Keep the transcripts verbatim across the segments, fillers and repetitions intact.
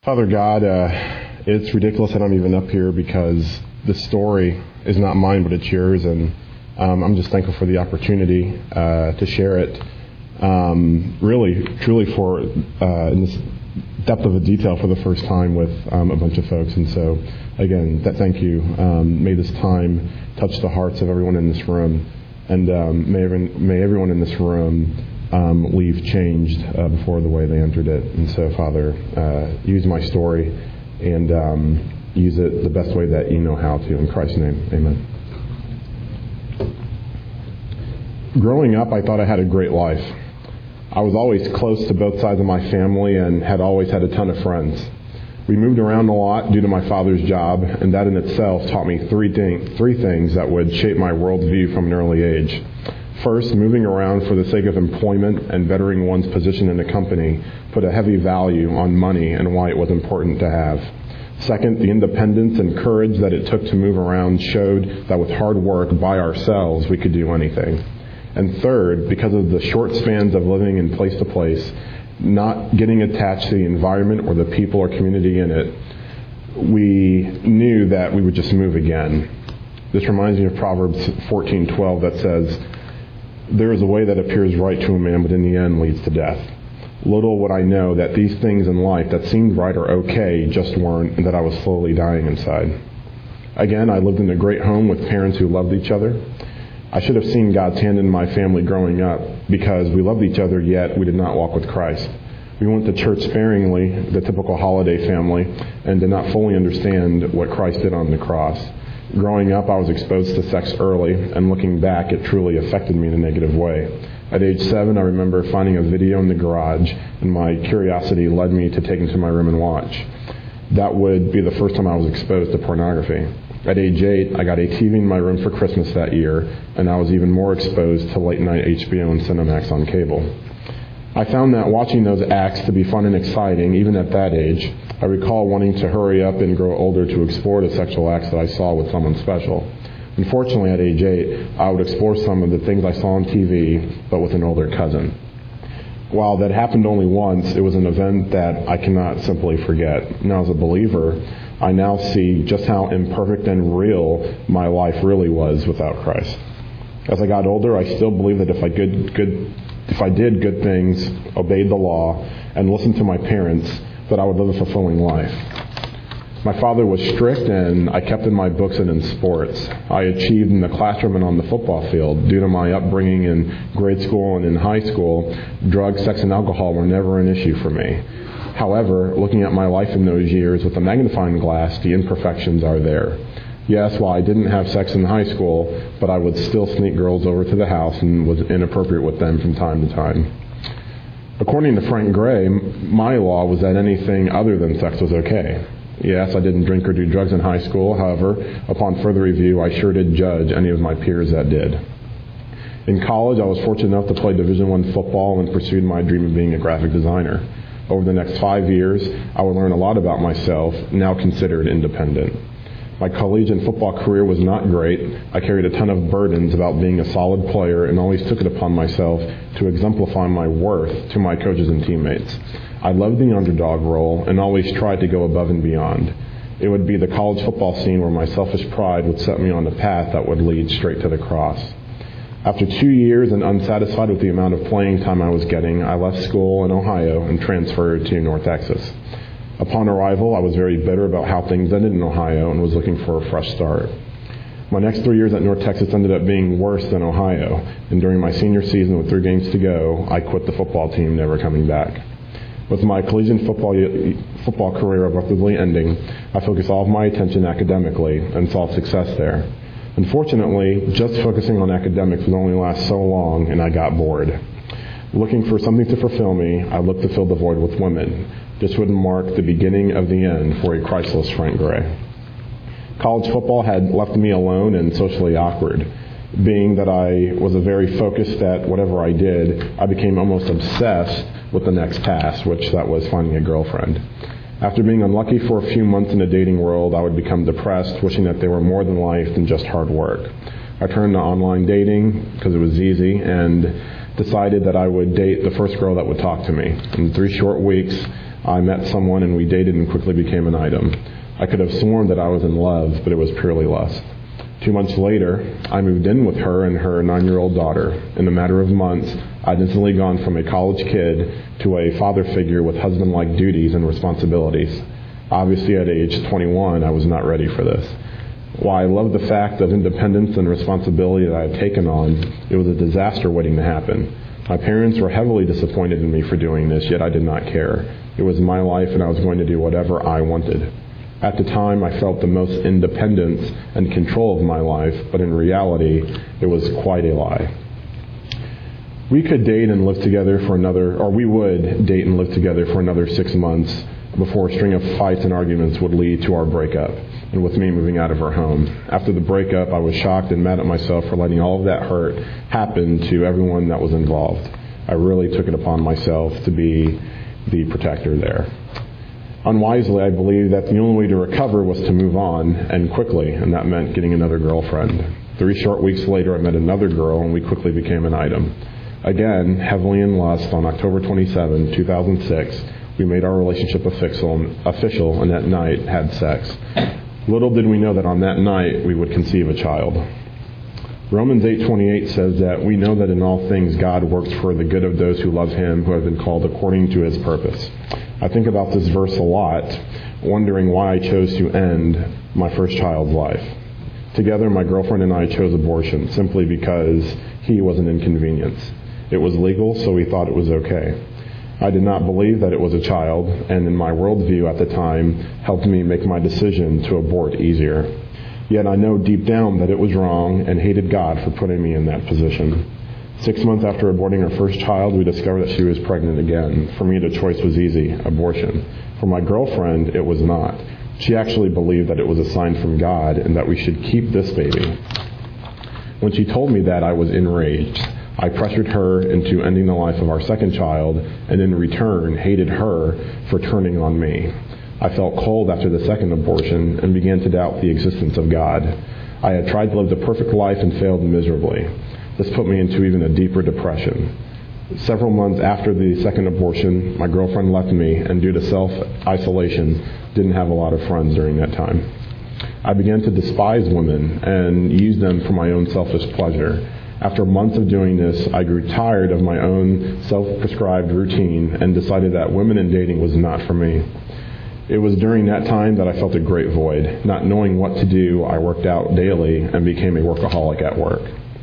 Father God, uh, it's ridiculous that I'm even up here because this story is not mine, but it's yours, and um, I'm just thankful for the opportunity uh, to share it. Um, really, truly, for uh, in this depth of a detail for the first time with um, a bunch of folks, and so again, that thank you. Um, may this time touch the hearts of everyone in this room, and um, may every, may everyone in this room Um, leave changed uh, before the way they entered it. And so, Father, uh, use my story and um, use it the best way that you know how to. In Christ's name, amen. Growing up, I thought I had a great life. I was always close to both sides of my family and had always had a ton of friends. We moved around a lot due to my father's job, and that in itself taught me three, th- three things that would shape my worldview from an early age. First, moving around for the sake of employment and bettering one's position in a company put a heavy value on money and why it was important to have. Second, the independence and courage that it took to move around showed that with hard work by ourselves we could do anything. And third, because of the short spans of living in place to place, not getting attached to the environment or the people or community in it, we knew that we would just move again. This reminds me of Proverbs fourteen twelve that says, "There is a way that appears right to a man, but in the end leads to death. Little would I know that these things in life that seemed right or okay just weren't, and that I was slowly dying inside." Again, I lived in a great home with parents who loved each other. I should have seen God's hand in my family growing up because we loved each other, yet we did not walk with Christ. We went to church sparingly, the typical holiday family, and did not fully understand what Christ did on the cross. Growing up, I was exposed to sex early, and looking back, it truly affected me in a negative way. At age seven, I remember finding a video in the garage, and my curiosity led me to take it to my room and watch. That would be the first time I was exposed to pornography. At age eight, I got a T V in my room for Christmas that year, and I was even more exposed to late-night H B O and Cinemax on cable. I found that watching those acts to be fun and exciting, even at that age. I recall wanting to hurry up and grow older to explore the sexual acts that I saw with someone special. Unfortunately, at age eight, I would explore some of the things I saw on T V, but with an older cousin. While that happened only once, it was an event that I cannot simply forget. Now, as a believer, I now see just how imperfect and real my life really was without Christ. As I got older, I still believe that if I good, good, if I did good things, obeyed the law, and listened to my parents, that I would live a fulfilling life. My father was strict, and I kept in my books and in sports. I achieved in the classroom and on the football field. Due to my upbringing in grade school and in high school, drugs, sex, and alcohol were never an issue for me. However, looking at my life in those years with a magnifying glass, the imperfections are there. Yes, while I didn't have sex in high school, but I would still sneak girls over to the house and was inappropriate with them from time to time. According to Frank Gray, my law was that anything other than sex was okay. Yes, I didn't drink or do drugs in high school. However, upon further review, I sure did judge any of my peers that did. In college, I was fortunate enough to play Division I football and pursued my dream of being a graphic designer. Over the next five years, I would learn a lot about myself, now considered independent. My collegiate football career was not great. I carried a ton of burdens about being a solid player and always took it upon myself to exemplify my worth to my coaches and teammates. I loved the underdog role and always tried to go above and beyond. It would be the college football scene where my selfish pride would set me on a path that would lead straight to the cross. After two years and unsatisfied with the amount of playing time I was getting, I left school in Ohio and transferred to North Texas. Upon arrival, I was very bitter about how things ended in Ohio and was looking for a fresh start. My next three years at North Texas ended up being worse than Ohio, and during my senior season with three games to go, I quit the football team, never coming back. With my collegiate football football career abruptly ending, I focused all of my attention academically and saw success there. Unfortunately, just focusing on academics would only last so long, and I got bored. Looking for something to fulfill me, I looked to fill the void with women. This would mark the beginning of the end for a Christless Frank Gray. College football had left me alone and socially awkward. Being that I was a very focused at whatever I did, I became almost obsessed with the next task, which that was finding a girlfriend. After being unlucky for a few months in the dating world, I would become depressed, wishing that they were more than life than just hard work. I turned to online dating because it was easy and decided that I would date the first girl that would talk to me. In three short weeks, I met someone and we dated and quickly became an item. I could have sworn that I was in love, but it was purely lust. Two months later, I moved in with her and her nine-year-old daughter. In a matter of months, I'd instantly gone from a college kid to a father figure with husband-like duties and responsibilities. Obviously, at age twenty-one, I was not ready for this. While I loved the fact of independence and responsibility that I had taken on, it was a disaster waiting to happen. My parents were heavily disappointed in me for doing this, yet I did not care. It was my life, and I was going to do whatever I wanted. At the time, I felt the most independence and control of my life, but in reality, it was quite a lie. We could date and live together for another, or we would date and live together for another six months before a string of fights and arguments would lead to our breakup, and with me moving out of her home. After the breakup, I was shocked and mad at myself for letting all of that hurt happen to everyone that was involved. I really took it upon myself to be the protector there. Unwisely, I believed that the only way to recover was to move on, and quickly, and that meant getting another girlfriend. Three short weeks later, I met another girl, and we quickly became an item. Again, heavily in lust, on October twenty-seventh, two thousand six, we made our relationship official, and that night had sex. Little did we know that on that night we would conceive a child. Romans eight twenty-eight says that we know that in all things God works for the good of those who love Him, who have been called according to His purpose. I think about this verse a lot, wondering why I chose to end my first child's life. Together, my girlfriend and I chose abortion simply because he was an inconvenience. It was legal, so we thought it was okay. I did not believe that it was a child, and in my worldview at the time, helped me make my decision to abort easier. Yet I know deep down that it was wrong and hated God for putting me in that position. Six months after aborting our first child, we discovered that she was pregnant again. For me, the choice was easy, abortion. For my girlfriend, it was not. She actually believed that it was a sign from God and that we should keep this baby. When she told me that, I was enraged. I pressured her into ending the life of our second child, and in return, hated her for turning on me. I felt cold after the second abortion and began to doubt the existence of God. I had tried to live the perfect life and failed miserably. This put me into even a deeper depression. Several months after the second abortion, my girlfriend left me, and due to self-isolation, didn't have a lot of friends during that time. I began to despise women and use them for my own selfish pleasure. After months of doing this, I grew tired of my own self-prescribed routine and decided that women and dating was not for me. It was during that time that I felt a great void. Not knowing what to do, I worked out daily and became a workaholic at work.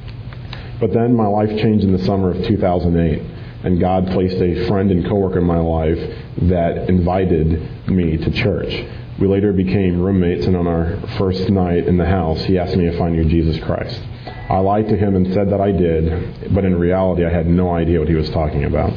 But then my life changed in the summer of two thousand eight, and God placed a friend and coworker in my life that invited me to church. We later became roommates, and on our first night in the house, he asked me if I knew Jesus Christ. I lied to him and said that I did, but in reality I had no idea what he was talking about.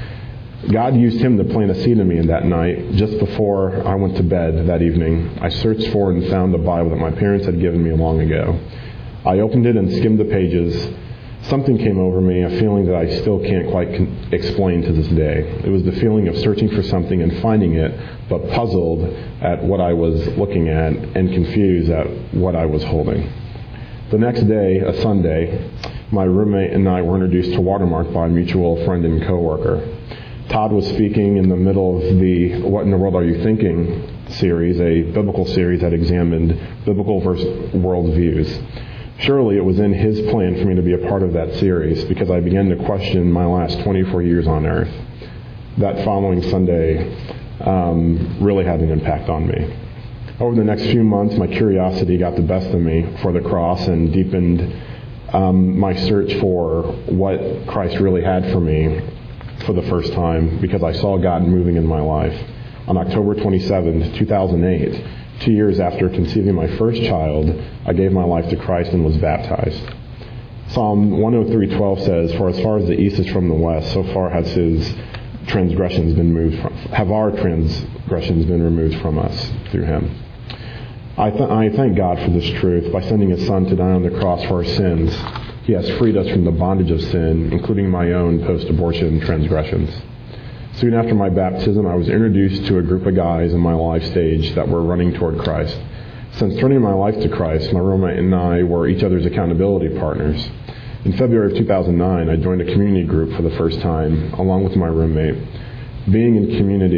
God used him to plant a seed in me in that night. Just before I went to bed that evening, I searched for and found a Bible that my parents had given me long ago. I opened it and skimmed the pages. Something came over me, a feeling that I still can't quite con- explain to this day. It was the feeling of searching for something and finding it, but puzzled at what I was looking at and confused at what I was holding. The next day, a Sunday, my roommate and I were introduced to Watermark by a mutual friend and coworker. Todd was speaking in the middle of the What in the World Are You Thinking series, a biblical series that examined biblical versus worldviews. Surely it was in his plan for me to be a part of that series because I began to question my last twenty-four years on earth. That following Sunday um, really had an impact on me. Over the next few months, my curiosity got the best of me for the cross and deepened um, my search for what Christ really had for me for the first time because I saw God moving in my life. On October twenty-seventh, two thousand eight, two years after conceiving my first child, I gave my life to Christ and was baptized. Psalm one oh three twelve says, "For as far as the east is from the west, so far has his transgressions been moved from, have our transgressions been removed from us through him." I, th- I thank God for this truth. By sending his son to die on the cross for our sins, he has freed us from the bondage of sin, including my own post-abortion transgressions. Soon after my baptism, I was introduced to a group of guys in my life stage that were running toward Christ. Since turning my life to Christ, my roommate and I were each other's accountability partners. In February of two thousand nine, I joined a community group for the first time, along with my roommate. Being in community with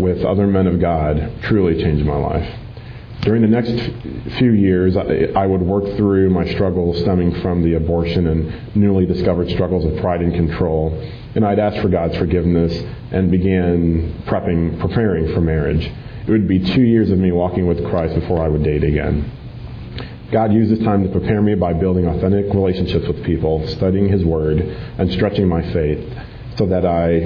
with other men of God truly changed my life. During the next few years, I would work through my struggles stemming from the abortion and newly discovered struggles of pride and control. And I'd ask for God's forgiveness and began prepping, preparing for marriage. It would be two years of me walking with Christ before I would date again. God used this time to prepare me by building authentic relationships with people, studying His Word, and stretching my faith so that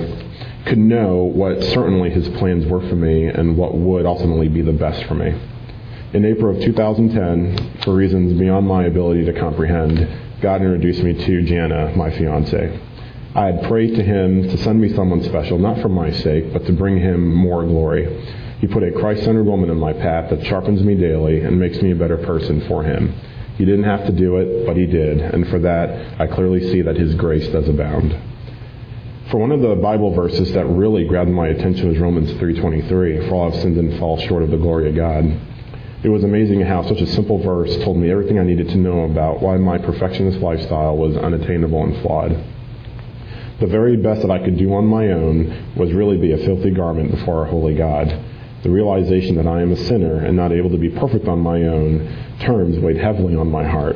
I could know what certainly His plans were for me and what would ultimately be the best for me. In April of two thousand ten, for reasons beyond my ability to comprehend, God introduced me to Jana, my fiancée. I had prayed to Him to send me someone special, not for my sake, but to bring Him more glory. He put a Christ-centered woman in my path that sharpens me daily and makes me a better person for Him. He didn't have to do it, but He did, and for that, I clearly see that His grace does abound. For one of the Bible verses that really grabbed my attention was Romans three twenty-three, for all have sinned and fall short of the glory of God. It was amazing how such a simple verse told me everything I needed to know about why my perfectionist lifestyle was unattainable and flawed. The very best that I could do on my own was really be a filthy garment before our holy God. The realization that I am a sinner and not able to be perfect on my own terms weighed heavily on my heart.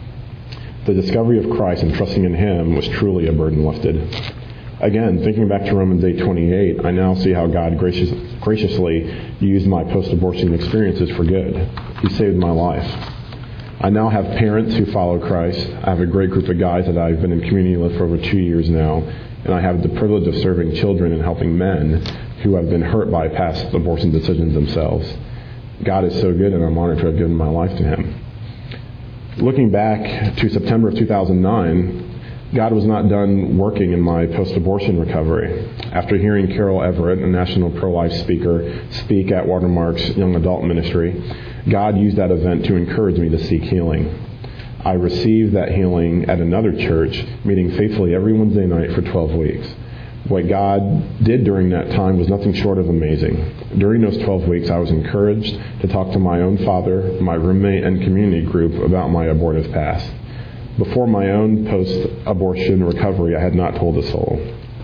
The discovery of Christ and trusting in Him was truly a burden lifted. Again, thinking back to Romans eight twenty-eight, I now see how God gracious, graciously used my post-abortion experiences for good. He saved my life. I now have parents who follow Christ. I have a great group of guys that I've been in community with for over two years now, and I have the privilege of serving children and helping men who have been hurt by past abortion decisions themselves. God is so good, and I'm honored to have given my life to Him. Looking back to September of two thousand nine, God was not done working in my post-abortion recovery. After hearing Carol Everett, a national pro-life speaker, speak at Watermark's young adult ministry, God used that event to encourage me to seek healing. I received that healing at another church, meeting faithfully every Wednesday night for twelve weeks. What God did during that time was nothing short of amazing. During those twelve weeks, I was encouraged to talk to my own father, my roommate, and community group about my abortive past. Before my own post-abortion recovery, I had not told a soul.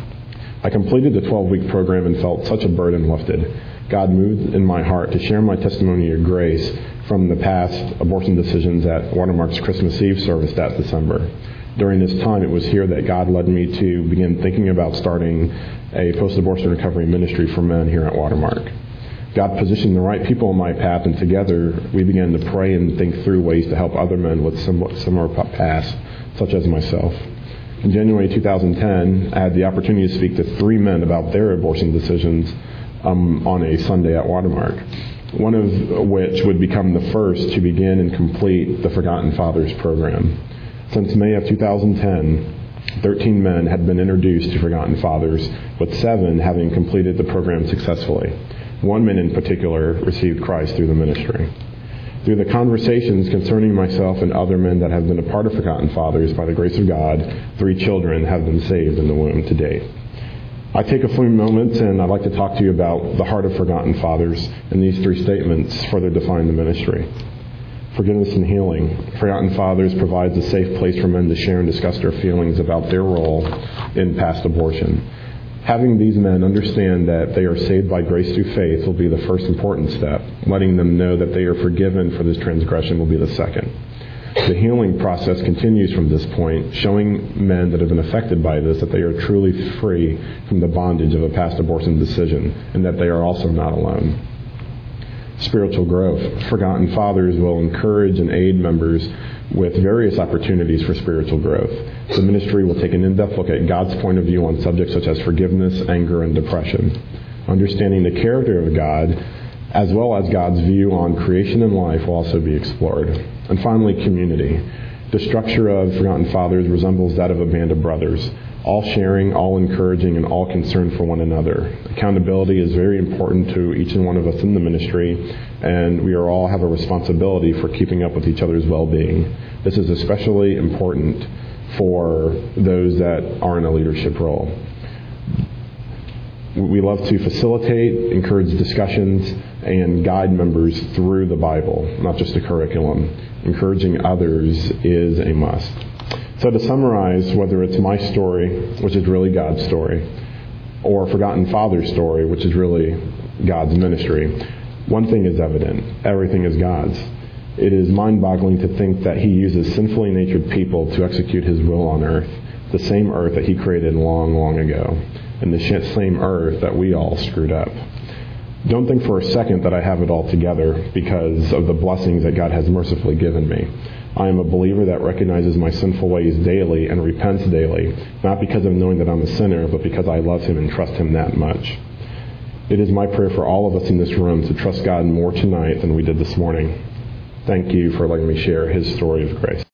I completed the twelve-week program and felt such a burden lifted. God moved in my heart to share my testimony of grace from the past abortion decisions at Watermark's Christmas Eve service that December. During this time, it was here that God led me to begin thinking about starting a post-abortion recovery ministry for men here at Watermark. God positioned the right people in my path, and together we began to pray and think through ways to help other men with similar paths, such as myself. In January two thousand ten, I had the opportunity to speak to three men about their abortion decisions um, on a Sunday at Watermark, one of which would become the first to begin and complete the Forgotten Fathers program. Since May of two thousand ten, thirteen men had been introduced to Forgotten Fathers, with seven having completed the program successfully. One man in particular received Christ through the ministry. Through the conversations concerning myself and other men that have been a part of Forgotten Fathers, by the grace of God, three children have been saved in the womb to date. I take a few moments and I'd like to talk to you about the heart of Forgotten Fathers, and these three statements further define the ministry. Forgiveness and healing. Forgotten Fathers provides a safe place for men to share and discuss their feelings about their role in past abortion. Having these men understand that they are saved by grace through faith will be the first important step. Letting them know that they are forgiven for this transgression will be the second. The healing process continues from this point, showing men that have been affected by this that they are truly free from the bondage of a past abortion decision, and that they are also not alone. Spiritual growth. Forgotten Fathers will encourage and aid members with various opportunities for spiritual growth. The ministry will take an in-depth look at God's point of view on subjects such as forgiveness, anger, and depression. Understanding the character of God, as well as God's view on creation and life, will also be explored. And finally, community. The structure of Forgotten Fathers resembles that of a band of brothers, all sharing, all encouraging, and all concerned for one another. Accountability is very important to each and one of us in the ministry, and we are all have a responsibility for keeping up with each other's well-being. This is especially important for those that are in a leadership role. We love to facilitate, encourage discussions, and guide members through the Bible, not just a curriculum. Encouraging others is a must. So to summarize, whether it's my story, which is really God's story, or Forgotten Father's story, which is really God's ministry. One thing is evident. Everything is God's. It is mind-boggling to think that he uses sinfully natured people to execute his will on earth, the same earth that he created long, long ago, and the same earth that we all screwed up. Don't think for a second that I have it all together because of the blessings that God has mercifully given me. I am a believer that recognizes my sinful ways daily and repents daily, not because of knowing that I'm a sinner, but because I love him and trust him that much. It is my prayer for all of us in this room to trust God more tonight than we did this morning. Thank you for letting me share his story of grace.